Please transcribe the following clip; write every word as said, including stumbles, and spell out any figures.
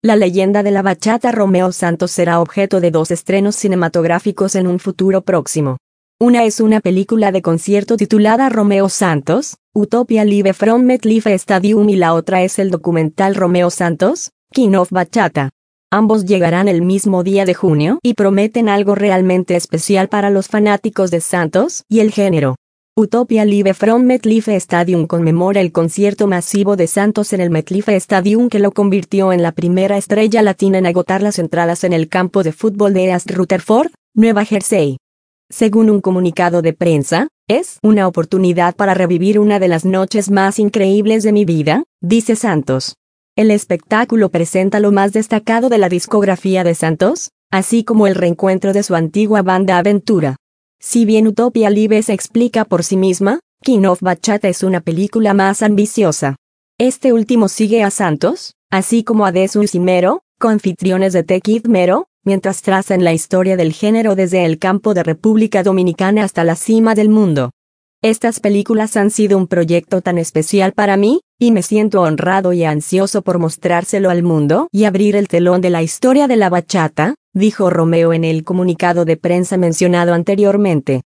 La leyenda de la bachata Romeo Santos será objeto de dos estrenos cinematográficos en un futuro próximo. Una es una película de concierto titulada Romeo Santos, Utopia Live from MetLife Stadium, y la otra es el documental Romeo Santos, King of Bachata. Ambos llegarán el mismo día de junio y prometen algo realmente especial para los fanáticos de Santos y el género. Utopia Live from MetLife Stadium conmemora el concierto masivo de Santos en el MetLife Stadium, que lo convirtió en la primera estrella latina en agotar las entradas en el campo de fútbol de East Rutherford, Nueva Jersey. Según un comunicado de prensa, es una oportunidad para revivir una de las noches más increíbles de mi vida, dice Santos. El espectáculo presenta lo más destacado de la discografía de Santos, así como el reencuentro de su antigua banda Aventura. Si bien Utopia Live se explica por sí misma, King of Bachata es una película más ambiciosa. Este último sigue a Santos, así como a Jesus y Mero, coanfitriones de The Kid Mero, mientras trazan la historia del género desde el campo de República Dominicana hasta la cima del mundo. Estas películas han sido un proyecto tan especial para mí, y me siento honrado y ansioso por mostrárselo al mundo y abrir el telón de la historia de la bachata, dijo Romeo en el comunicado de prensa mencionado anteriormente.